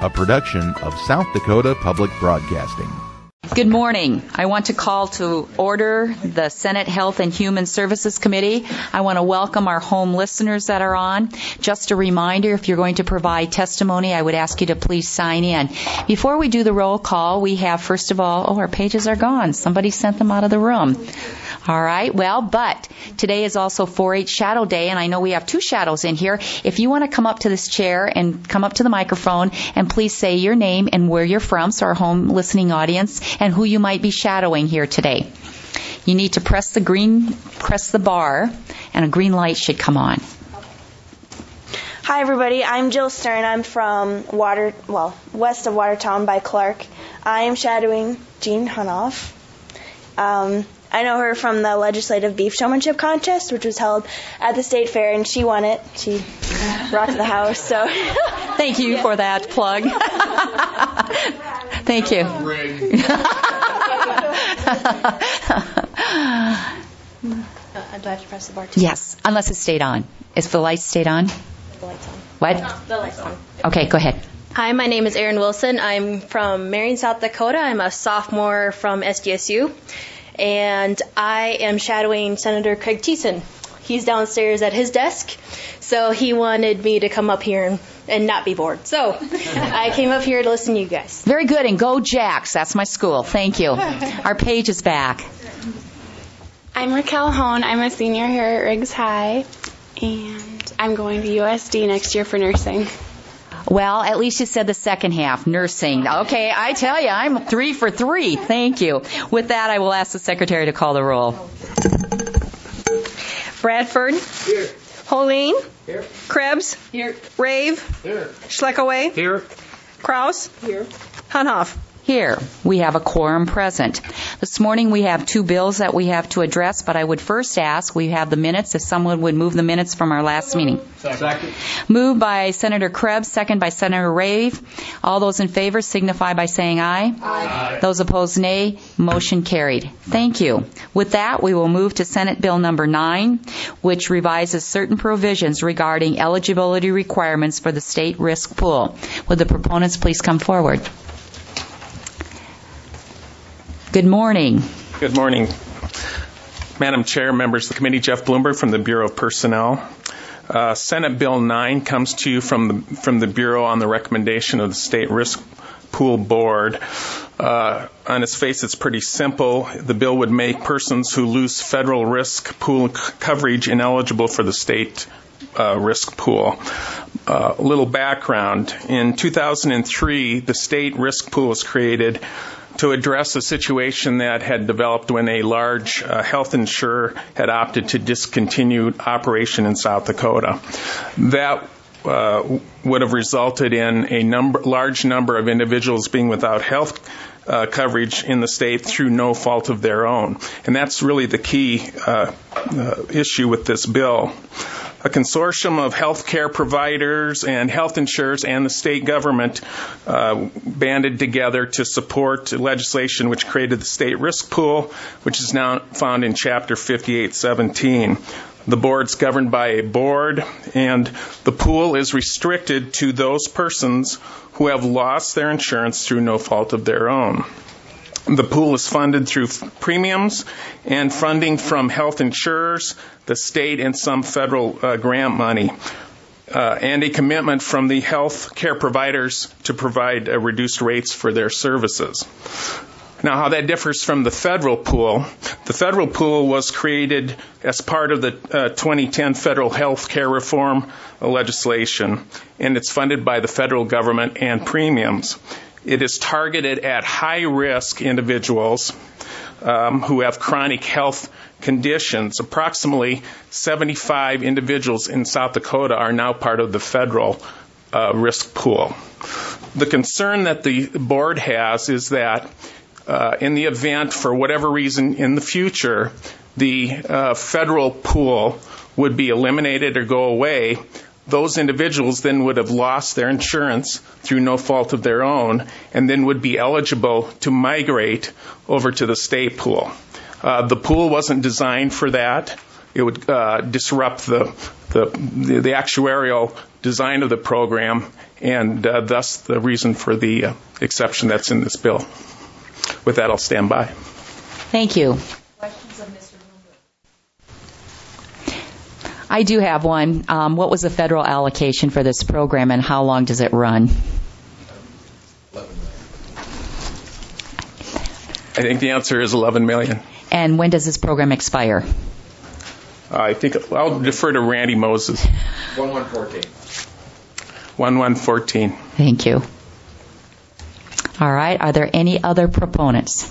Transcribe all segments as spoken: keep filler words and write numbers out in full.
a production of South Dakota Public Broadcasting. Good morning. I want to call to order the Senate Health and Human Services Committee. I want to welcome our home listeners that are on. Just a reminder, if you're going to provide testimony, I would ask you to please sign in. Before we do the roll call, we have, first of all, oh, our pages are gone. Somebody sent them out of the room. All right, well, but today is also four H Shadow Day, and I know we have two shadows in here. If you want to come up to this chair and come up to the microphone and please say your name and where you're from, so our home listening audience, and who you might be shadowing here today. You need to press the green, press the bar, and a green light should come on. Hi, everybody. I'm Jill Stern. I'm from Water, well, west of Watertown by Clark. I am shadowing Jean Hunoff. Um, I know her from the Legislative Beef Showmanship Contest, which was held at the State Fair, and she won it. She rocked the house. So, thank you yeah. for that plug. Thank you. uh, do I have to press the bar too? Yes, unless it stayed on. Is the light stayed on? The light's on. What? No, the light's on. Okay, go ahead. Hi, my name is Erin Wilson. I'm from Marion, South Dakota. I'm a sophomore from S D S U. And I am shadowing Senator Craig Thiessen. He's downstairs at his desk, so he wanted me to come up here and, and not be bored. So I came up here to listen to you guys. Very good, and go Jacks. That's my school. Thank you. Our page is back. I'm Raquel Hone. I'm a senior here at Riggs High, and I'm going to U S D next year for nursing. Well, at least you said the second half, nursing. Okay, I tell you, I'm three for three. Thank you. With that, I will ask the secretary to call the roll. Bradford. Here. Holeen. Here. Krebs. Here. Rave. Here. Schleckaway. Here. Kraus. Here. Hunoff. Here, we have a quorum present. This morning we have two bills that we have to address, but I would first ask, we have the minutes, if someone would move the minutes from our last meeting. Second. Moved by Senator Krebs, second by Senator Rave. All those in favor signify by saying aye. Aye. Those opposed, nay. Motion carried. Thank you. With that, we will move to Senate Bill number nine, which revises certain provisions regarding eligibility requirements for the state risk pool. Would the proponents please come forward? Good morning. Good morning. Madam Chair, members of the committee, Jeff Bloomberg from the Bureau of Personnel. Uh, Senate Bill nine comes to you from the, from the Bureau on the recommendation of the State Risk Pool Board. Uh, on its face, it's pretty simple. The bill would make persons who lose federal risk pool c- coverage ineligible for the state uh, risk pool. Uh, a little background. In two thousand three, the state risk pool was created to address a situation that had developed when a large uh, health insurer had opted to discontinue operation in South Dakota. That uh, would have resulted in a number, large number of individuals being without health uh, coverage in the state through no fault of their own. And that's really the key uh, uh, issue with this bill. A consortium of healthcare providers and health insurers and the state government uh, banded together to support legislation which created the state risk pool, which is now found in Chapter fifty-eight seventeen. The board's governed by a board, and the pool is restricted to those persons who have lost their insurance through no fault of their own. The pool is funded through premiums and funding from health insurers, the state, and some federal uh, grant money, uh, and a commitment from the health care providers to provide uh, reduced rates for their services. Now, how that differs from the federal pool, the federal pool was created as part of the uh, twenty ten federal health care reform legislation, and it's funded by the federal government and premiums. It is targeted at high-risk individuals um, who have chronic health conditions. Approximately seventy-five individuals in South Dakota are now part of the federal uh, risk pool. The concern that the board has is that uh, in the event, for whatever reason in the future, the uh, federal pool would be eliminated or go away, those individuals then would have lost their insurance through no fault of their own and then would be eligible to migrate over to the state pool. Uh, the pool wasn't designed for that. It would uh, disrupt the, the, the, the actuarial design of the program, and uh, thus the reason for the uh, exception that's in this bill. With that, I'll stand by. Thank you. Questions of Mister Bloomberg? I do have one. Um, what was the federal allocation for this program, and how long does it run? I think the answer is eleven million dollars. And when does this program expire? I think I'll defer to Randy Moses. one one fourteen. one one fourteen. Thank you. All right. Are there any other proponents?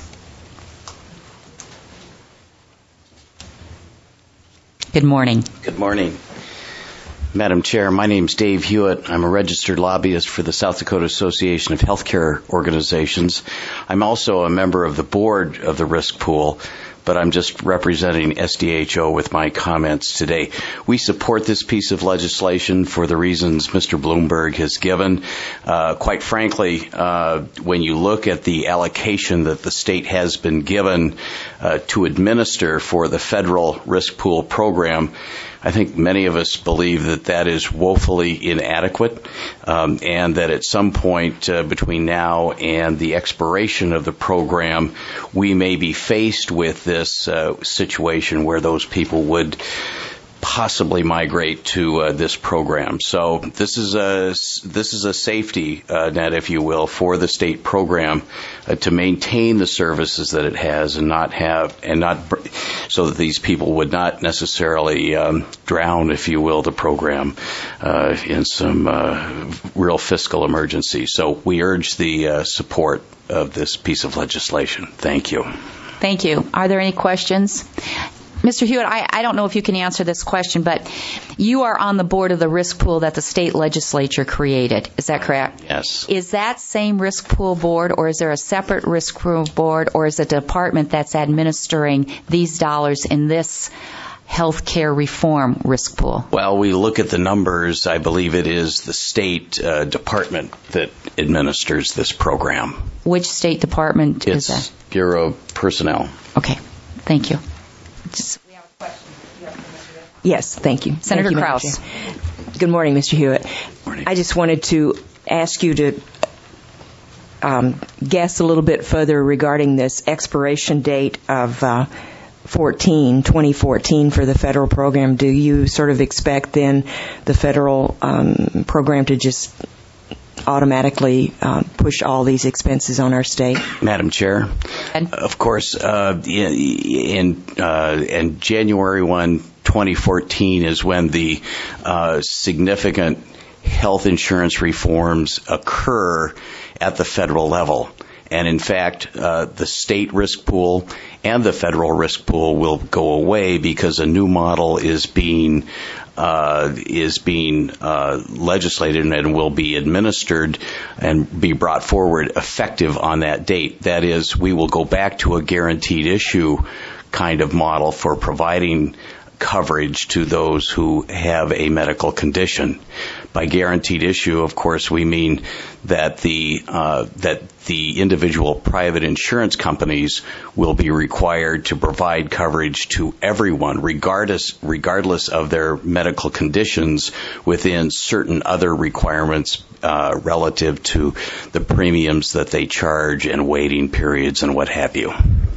Good morning. Good morning. Madam Chair, my name's Dave Hewitt. I'm a registered lobbyist for the South Dakota Association of Healthcare Organizations. I'm also a member of the board of the risk pool, but I'm just representing S D H O with my comments today. We support this piece of legislation for the reasons Mister Bloomberg has given. Uh, quite frankly, uh, when you look at the allocation that the state has been given uh, to administer for the federal risk pool program, I think many of us believe that that is woefully inadequate, um, and that at some point uh, between now and the expiration of the program, we may be faced with this uh, situation where those people would possibly migrate to uh, this program. So this is a this is a safety uh, net, if you will, for the state program uh, to maintain the services that it has, and not have and not so that these people would not necessarily um, drown, if you will, the program uh, in some uh, real fiscal emergency. So we urge the uh, support of this piece of legislation. Thank you. Thank you. Are there any questions? Mister Hewitt, I, I don't know if you can answer this question, but you are on the board of the risk pool that the state legislature created. Is that correct? Yes. Is that same risk pool board, or is there a separate risk pool board, or is it a department that's administering these dollars in this health care reform risk pool? Well, we look at the numbers. I believe it is the state uh, department that administers this program. Which state department it's is that? Bureau of Personnel. Okay. Thank you. Just, we have a question. Yes, thank you. Senator thank you, Kraus. Good morning, Mister Hewitt. Morning. I just wanted to ask you to um, guess a little bit further regarding this expiration date of uh, fourteen, twenty fourteen for the federal program. Do you sort of expect then the federal um, program to just automatically uh, push all these expenses on our state? Madam Chair, of course, uh, in, uh, in January first, twenty fourteen is when the uh, significant health insurance reforms occur at the federal level. And in fact, uh, the state risk pool and the federal risk pool will go away because a new model is being uh, is being uh, legislated and will be administered and be brought forward effective on that date. That is, we will go back to a guaranteed issue kind of model for providing coverage to those who have a medical condition. By guaranteed issue, of course, we mean that the uh, that the individual private insurance companies will be required to provide coverage to everyone, regardless regardless of their medical conditions, within certain other requirements uh, relative to the premiums that they charge and waiting periods and what have you.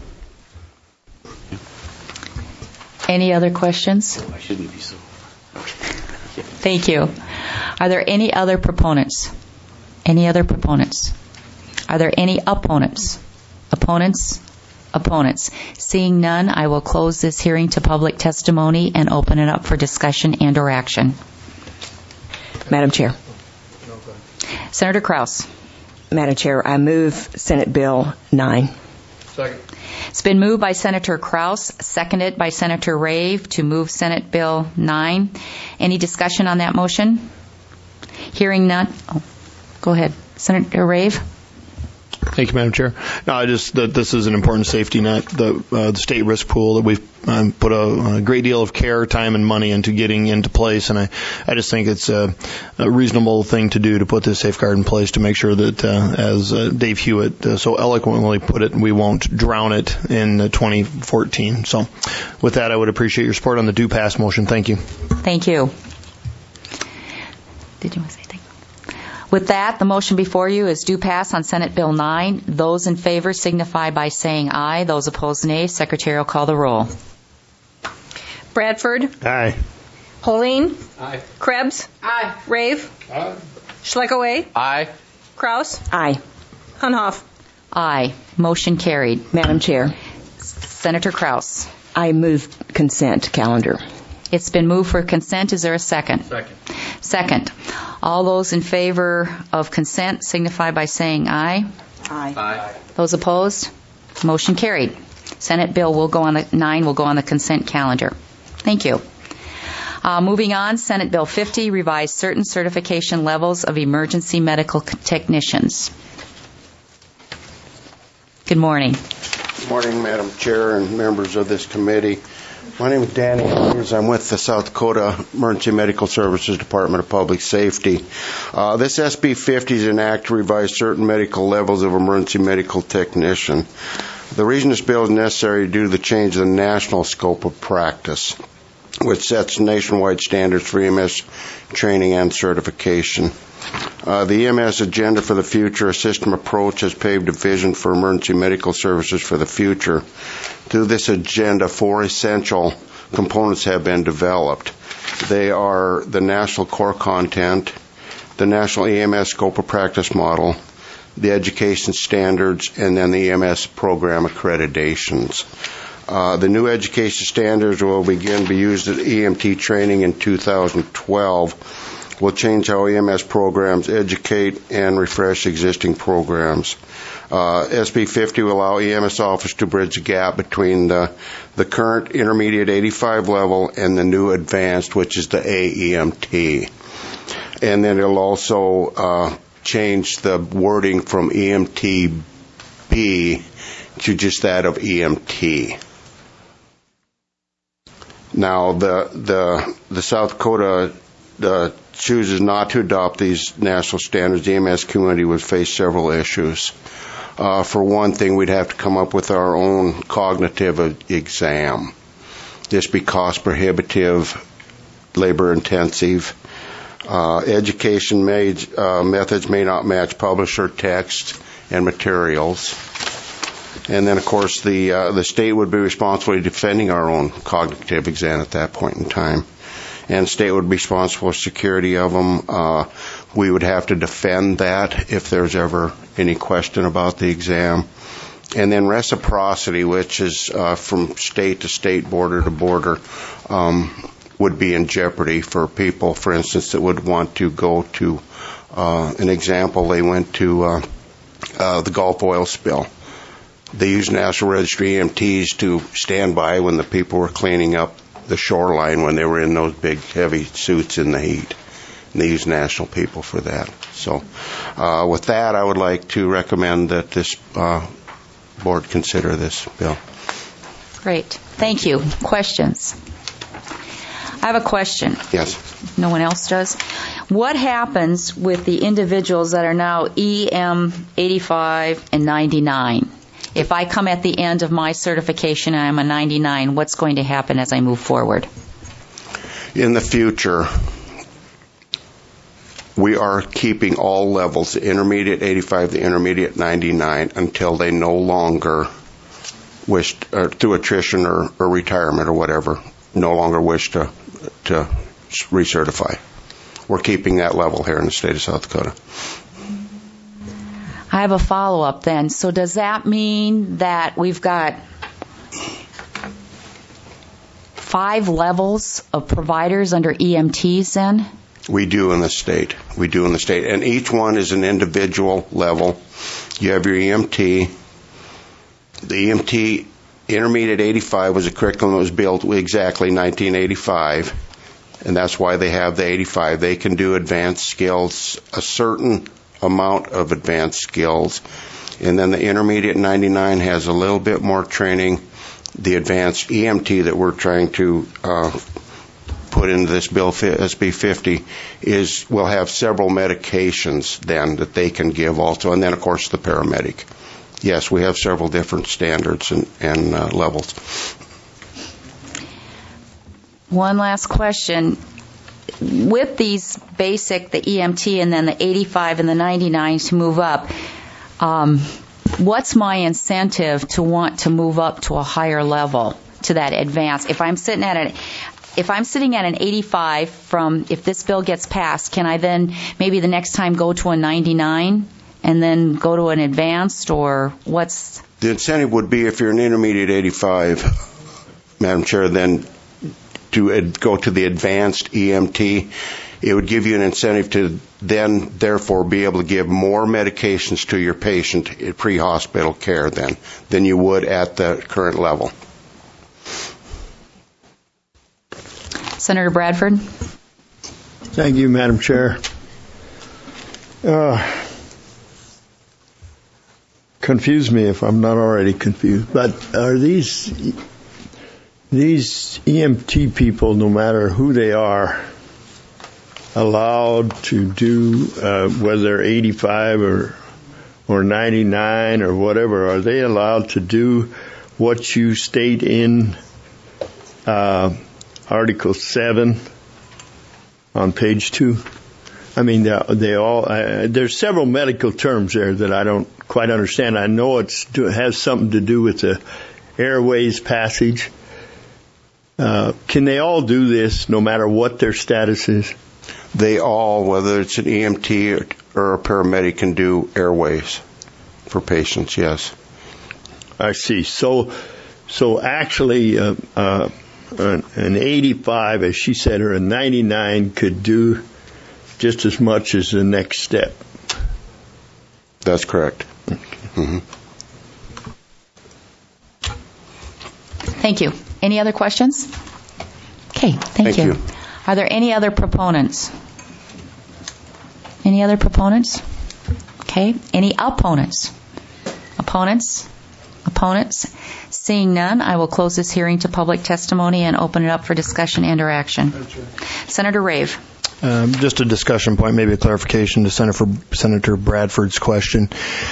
Any other questions? I shouldn't be so. Thank you. Are there any other proponents? Any other proponents? Are there any opponents? Opponents? Opponents? Seeing none, I will close this hearing to public testimony and open it up for discussion and or action. Madam Chair. Senator Kraus. Madam Chair, I move Senate Bill nine. Second. It's been moved by Senator Kraus, seconded by Senator Rave to move Senate Bill nine. Any discussion on that motion? Hearing none. Oh, go ahead. Senator Rave. Thank you, Madam Chair. No, I just that this is an important safety net. The, uh, the state risk pool that we've um, put a, a great deal of care, time, and money into getting into place, and I, I just think it's a, a reasonable thing to do to put this safeguard in place to make sure that, uh, as uh, Dave Hewitt uh, so eloquently put it, we won't drown it in uh, twenty fourteen. So, with that, I would appreciate your support on the do pass motion. Thank you. Thank you. Did you want to say anything? With that, the motion before you is due pass on Senate Bill nine. Those in favor signify by saying aye. Those opposed, nay. Secretary will call the roll. Bradford. Aye. Holeen. Aye. Krebs. Aye. Rave. Aye. Schleckaway. Aye. Kraus. Aye. Hunhoff. Aye. Motion carried. Madam Chair, Senator Kraus. I move consent calendar. It's been moved for consent. Is there a second? Second. Second. All those in favor of consent signify by saying aye. Aye. Aye. Those opposed? Motion carried. Senate Bill will go on the nine will go on the consent calendar. Thank you. Uh, moving on, Senate Bill fifty, revise certain certification levels of emergency medical technicians. Good morning. Good morning, Madam Chair and members of this committee. My name is Danny Hughes. I'm with the South Dakota Emergency Medical Services Department of Public Safety. Uh, this S B fifty is an act to revise certain medical levels of emergency medical technician. The reason this bill is necessary due to the change in the national scope of practice, which sets nationwide standards for E M S training and certification. Uh, the E M S agenda for the future, a system approach, has paved a vision for emergency medical services for the future. Through this agenda, four essential components have been developed. They are the national core content, the national E M S scope of practice model, the education standards, and then the E M S program accreditations. Uh, the new education standards will begin to be used at E M T training in two thousand twelve. Will change how E M S programs educate and refresh existing programs. Uh, S B fifty will allow E M S officers to bridge the gap between the, the current intermediate eighty-five level and the new advanced, which is the A E M T. And then it'll also uh, change the wording from E M T B to just that of E M T. Now, the the the South Dakota uh, chooses not to adopt these national standards. The E M S community would face several issues. Uh, for one thing, we'd have to come up with our own cognitive exam. This be cost prohibitive, labor intensive. Uh, education may, uh, methods may not match publisher text and materials. And then, of course, the uh, the state would be responsible for defending our own cognitive exam at that point in time. And state would be responsible for security of them. Uh, we would have to defend that if there's ever any question about the exam. And then reciprocity, which is uh, from state to state, border to border, um, would be in jeopardy for people, for instance, that would want to go to, uh, an example, they went to uh, uh, the Gulf oil spill. They used National Registry E M Ts to stand by when the people were cleaning up the shoreline when they were in those big, heavy suits in the heat. And they used national people for that. So uh, with that, I would like to recommend that this uh, board consider this bill. Great. Thank you. Questions? I have a question. Yes. No one else does. What happens with the individuals that are now E M eighty-five and ninety-nine? If I come at the end of my certification and I'm a ninety-nine, what's going to happen as I move forward? In the future, we are keeping all levels, the intermediate eighty-five, the intermediate ninety-nine, until they no longer wish, or through attrition or, or retirement or whatever, no longer wish to, to recertify. We're keeping that level here in the state of South Dakota. I have a follow-up then. So does that mean that we've got five levels of providers under E M Ts then? We do in the state. We do in the state. And each one is an individual level. You have your E M T. The E M T Intermediate eighty-five was a curriculum that was built exactly nineteen eighty-five. And that's why they have the eighty-five. They can do advanced skills, a certain amount of advanced skills. And then the intermediate ninety-nine has a little bit more training. The advanced E M T that we're trying to uh, put into this bill, S B fifty, is will have several medications then that they can give also. And then, of course, the paramedic. Yes, we have several different standards and, and uh, levels. One last question. with these basic, the E M T and then the eighty-five and the ninety-nine to move up, um, what's my incentive to want to move up to a higher level, to that advanced? If I'm sitting at an If I'm sitting at an eighty-five from, if this bill gets passed, can I then maybe the next time go to a ninety-nine and then go to an advanced, or what's? The incentive would be, if you're an intermediate eighty-five, Madam Chair, then to ad- go to the advanced E M T. It would give you an incentive to then, therefore, be able to give more medications to your patient at pre-hospital care then than you would at the current level. Senator Bradford. Thank you, Madam Chair. Uh, confuse me if I'm not already confused, but are these these E M T people, no matter who they are, allowed to do, uh, whether they're eighty-five or or ninety-nine or whatever, are they allowed to do what you state in uh, Article seven on page two? I mean, they, they all, uh, there's several medical terms there that I don't quite understand. I know it's, it has something to do with the airways passage. Uh, can they all do this no matter what their status is? They all, whether it's an E M T or, or a paramedic, can do airways for patients, yes. I see. So, so actually, uh, uh, an eighty-five, as she said, or a ninety-nine could do just as much as the next step. That's correct. Okay. Mm-hmm. Thank you. Any other questions? Okay, thank, Thank you. you. Are there any other proponents? Any other proponents? Okay. Any opponents? Opponents? Opponents? Seeing none, I will close this hearing to public testimony and open it up for discussion and or action. Senator Rave. Um, just a discussion point, maybe a clarification to Senator, Senator Bradford's question.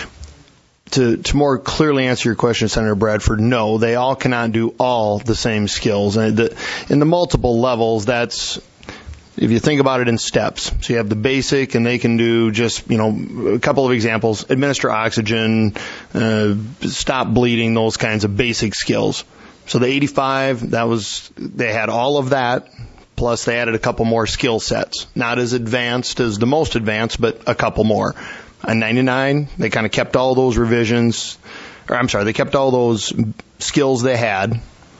To, to more clearly answer your question, Senator Bradford, no, they all cannot do all the same skills. And the, in the multiple levels, that's, if you think about it in steps. So you have the basic, and they can do just, you know, a couple of examples: administer oxygen, uh, stop bleeding, those kinds of basic skills. So the eighty-five, that was, they had all of that, plus they added a couple more skill sets. Not as advanced as the most advanced, but a couple more. A ninety-nine, they kind of kept all those revisions, or I'm sorry, they kept all those skills they had,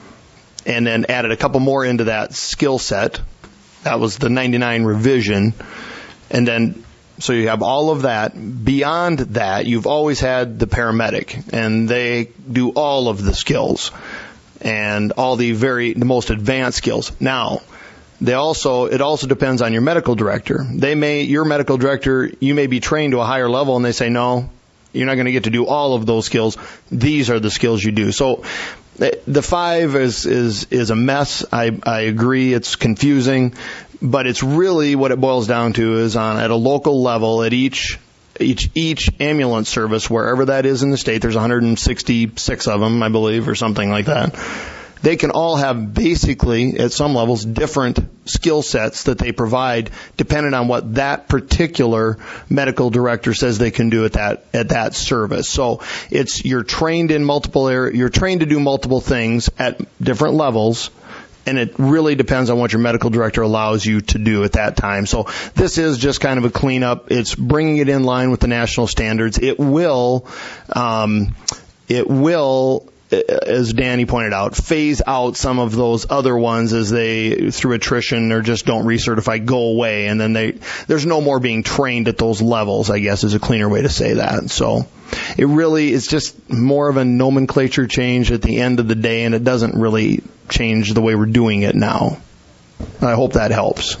and then added a couple more into that skill set. That was the ninety-nine revision. And then, so you have all of that. Beyond that, you've always had the paramedic, and they do all of the skills and all the very, the most advanced skills. Now, they also, it also depends on your medical director. They may, your medical director, you may be trained to a higher level, and they say, no, you're not going to get to do all of those skills. These are the skills you do. So the five is, is, is a mess. I, I agree. It's confusing, but it's really what it boils down to is on, at a local level, at each, each, each ambulance service, wherever that is in the state, there's one hundred sixty-six of them, I believe, or something like that. They can all have basically, at some levels, different skill sets that they provide depending on what that particular medical director says they can do at that at that service. So it's you're trained in multiple areas, you're trained to do multiple things at different levels, and it really depends on what your medical director allows you to do at that time. So this is just kind of a cleanup. It's bringing it in line with the national standards. It will, um, it will. as Danny pointed out, phase out some of those other ones as they, through attrition or just don't recertify, go away, and then they, there's no more being trained at those levels, I guess is a cleaner way to say that. So it really is just more of a nomenclature change at the end of the day, and it doesn't really change the way we're doing it now. I hope that helps.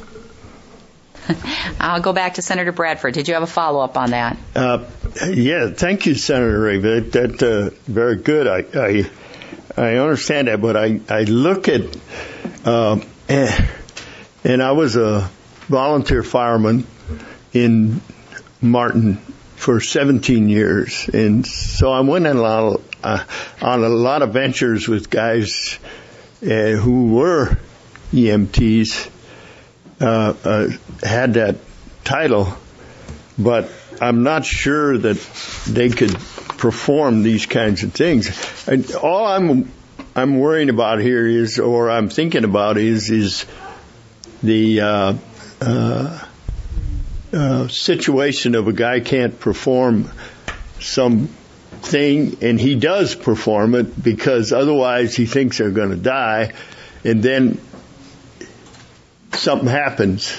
I'll go back to Senator Bradford. Did you have a follow-up on that? Uh, yeah, thank you, Senator Ray. That, that uh, very good. I, I I understand that, but I I look at uh, and I was a volunteer fireman in Martin for seventeen years, and so I went on a lot of, uh, on a lot of ventures with guys uh, who were E M Ts. uh, uh, had that title, but I'm not sure that they could perform these kinds of things. And all I'm I'm worrying about here is, or I'm thinking about is, is the uh, uh, uh, situation of a guy can't perform something, and he does perform it because otherwise he thinks they're going to die, and then something happens.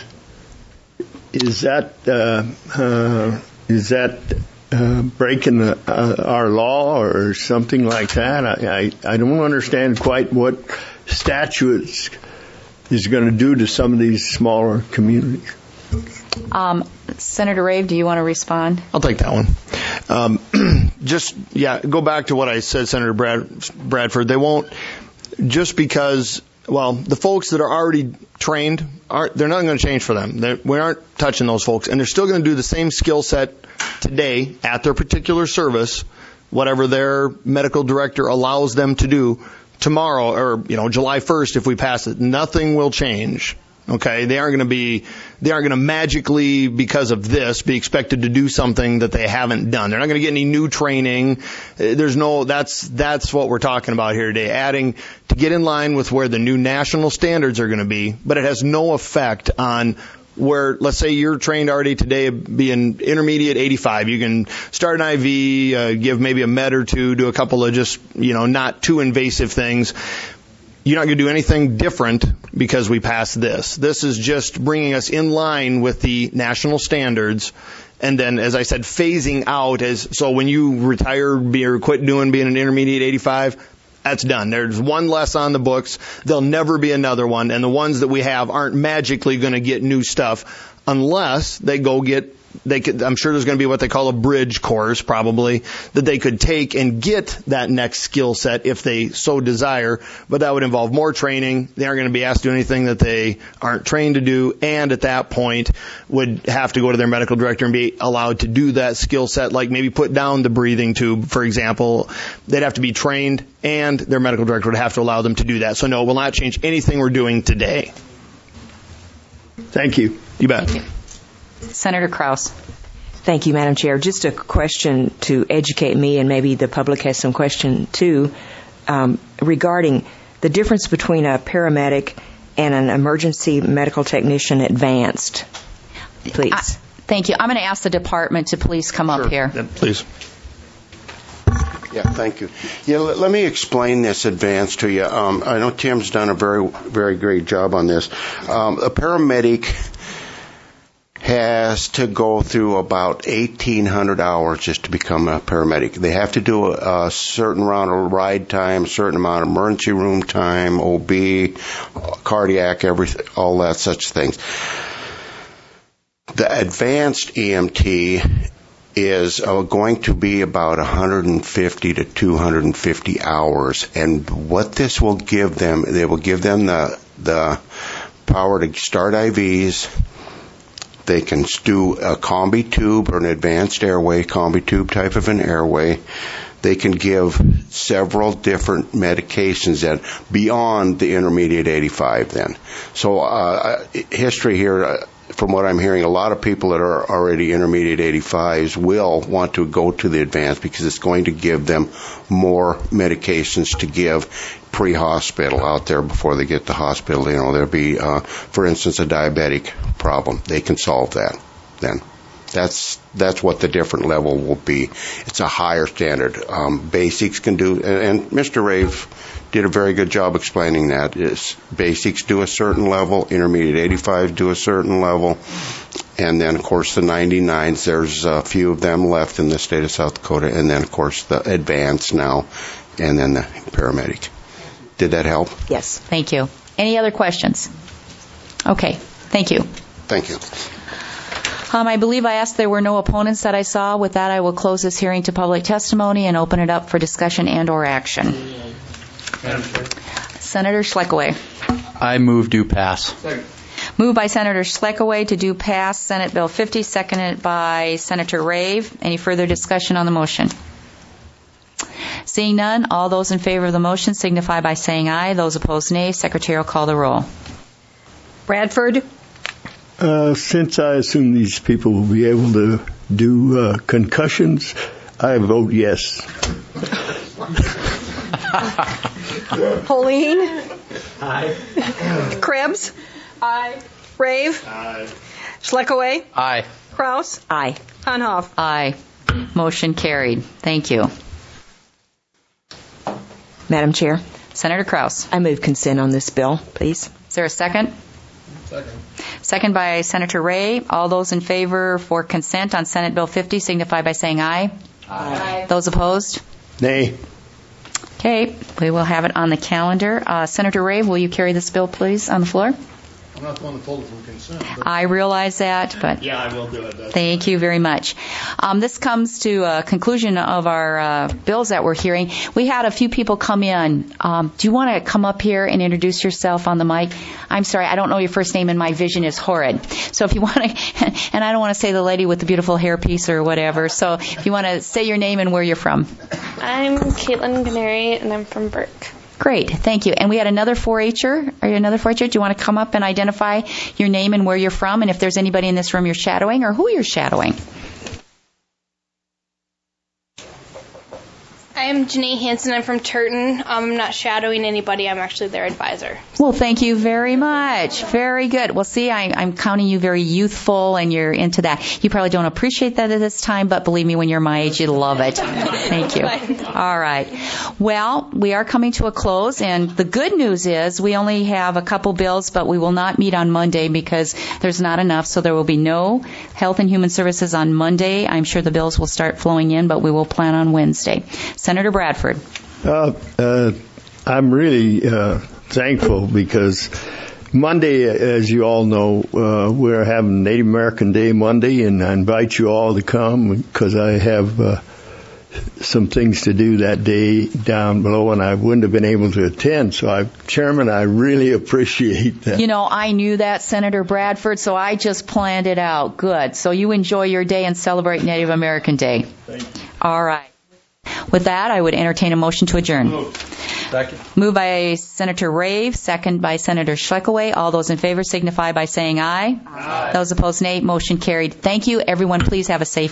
Is that uh, uh, is that uh, breaking the, uh, our law or something like that? I, I I don't understand quite what statutes is going to do to some of these smaller communities. Um, Senator Rave, do you want to respond? I'll take that one. Um, just, yeah, go back to what I said, Senator Brad, Bradford. They won't, just because, well, the folks that are already trained, aren't, they're not going to change for them. They're, we aren't touching those folks. And they're still going to do the same skill set today at their particular service, whatever their medical director allows them to do tomorrow, or, you know, July first if we pass it. Nothing will change. Okay, they aren't going to be, they aren't going to magically, because of this, be expected to do something that they haven't done. They're not going to get any new training. There's no, that's, that's what we're talking about here today. Adding to get in line with where the new national standards are going to be, but it has no effect on where, let's say you're trained already today, be an intermediate eighty-five. You can start an I V, uh, give maybe a med or two, do a couple of just, you know, not too invasive things. You're not going to do anything different because we passed this. This is just bringing us in line with the national standards. And then, as I said, phasing out as, so when you retire or quit doing being an intermediate eighty-five, that's done. There's one less on the books. There'll never be another one. And the ones that we have aren't magically going to get new stuff unless they go get, they could, I'm sure there's going to be what they call a bridge course, probably, that they could take and get that next skill set if they so desire. But that would involve more training. They aren't going to be asked to do anything that they aren't trained to do. And at that point, would have to go to their medical director and be allowed to do that skill set, like maybe put down the breathing tube, for example. They'd have to be trained, and their medical director would have to allow them to do that. So no, it will not change anything we're doing today. Thank you. You bet. Thank you. Senator Kraus. Thank you, Madam Chair. Just a question to educate me, and maybe the public has some question too, um, regarding the difference between a paramedic and an emergency medical technician advanced. Please. I, thank you. I'm going to ask the department to please come Sure. up here. Yeah, please. Yeah, thank you. Yeah, let, let me explain this advance to you. Um, I know Tim's done a very, very great job on this. Um, a paramedic has to go through about eighteen hundred hours just to become a paramedic. They have to do a, a certain amount of ride time, a certain amount of emergency room time, O B, cardiac, everything, all that such things. The advanced E M T is uh, going to be about one hundred fifty to two hundred fifty hours, and what this will give them, they will give them the the power to start I Vs. They can do a combi tube or an advanced airway, combi tube type of an airway. They can give several different medications then beyond the intermediate eighty-five then. So uh, history here, uh, from what I'm hearing, a lot of people that are already intermediate eighty-fives will want to go to the advanced because it's going to give them more medications to give pre-hospital out there before they get to hospital. You know, there'll be, uh, for instance, a diabetic problem. They can solve that then. That's that's what the different level will be. It's a higher standard. Um, basics can do, and, and Mister Rave did a very good job explaining that. Is basics do a certain level, intermediate eighty-five do a certain level, and then, of course, the ninety-nines, there's a few of them left in the state of South Dakota, and then, of course, the advanced now, and then the paramedic. Did that help? Yes. Thank you. Any other questions? Okay. Thank you. Thank you. Um, I believe I asked there were no opponents that I saw. With that, I will close this hearing to public testimony and open it up for discussion and or action. Senator Schleckaway. I move do pass. Second. Moved by Senator Schleckaway to do pass Senate Bill fifty, seconded by Senator Rave. Any further discussion on the motion? Seeing none, all those in favor of the motion signify by saying aye. Those opposed, nay. Secretary will call the roll. Bradford, Uh, since I assume these people will be able to do uh, concussions, I vote yes. Pauline? Aye. Krebs? Aye. Rave? Aye. Schleckaway? Aye. Kraus? Aye. Hanhoff? Aye. Motion carried. Thank you. Madam Chair, Senator Kraus. I move consent on this bill, please. Is there a second? Second. Second by Senator Ray. All those in favor for consent on Senate Bill fifty signify by saying aye. Aye. Those opposed? Nay. Okay, we will have it on the calendar. Uh, Senator Ray, will you carry this bill, please, on the floor? I'm not the one that pulled it from consent. But I realize that, but yeah, I will do it. That's thank you very much. Um, this comes to a conclusion of our uh, bills that we're hearing. We had a few people come in. Um, do you want to come up here and introduce yourself on the mic? I'm sorry, I don't know your first name, and my vision is horrid. So if you want to, and I don't want to say the lady with the beautiful hairpiece or whatever. So if you want to say your name and where you're from. I'm Caitlin Canary, and I'm from Burke. Great, thank you. And we had another four H-er. Are you another four H-er? Do you want to come up and identify your name and where you're from, and if there's anybody in this room you're shadowing or who you're shadowing? I am Janae Hansen. I'm from Turton. Um, I'm not shadowing anybody. I'm actually their advisor. Well, thank you very much. Very good. Well, see, I, I'm counting you very youthful, and you're into that. You probably don't appreciate that at this time, but believe me, when you're my age, you'll love it. Thank you. All right. Well, we are coming to a close, and the good news is we only have a couple bills, but we will not meet on Monday because there's not enough, so there will be no Health and Human Services on Monday. I'm sure the bills will start flowing in, but we will plan on Wednesday. Senator Bradford. Uh, uh, I'm really uh, thankful because Monday, as you all know, uh, we're having Native American Day Monday, and I invite you all to come because I have uh, some things to do that day down below, and I wouldn't have been able to attend. So, I, Chairman, I really appreciate that. You know, I knew that, Senator Bradford, so I just planned it out. Good. So you enjoy your day and celebrate Native American Day. Thank you. All right. With that, I would entertain a motion to adjourn. Move. Second. Moved by Senator Rave, second by Senator Schleckaway. All those in favor signify by saying aye. Aye. Those opposed, nay. Motion carried. Thank you. Everyone, please have a safe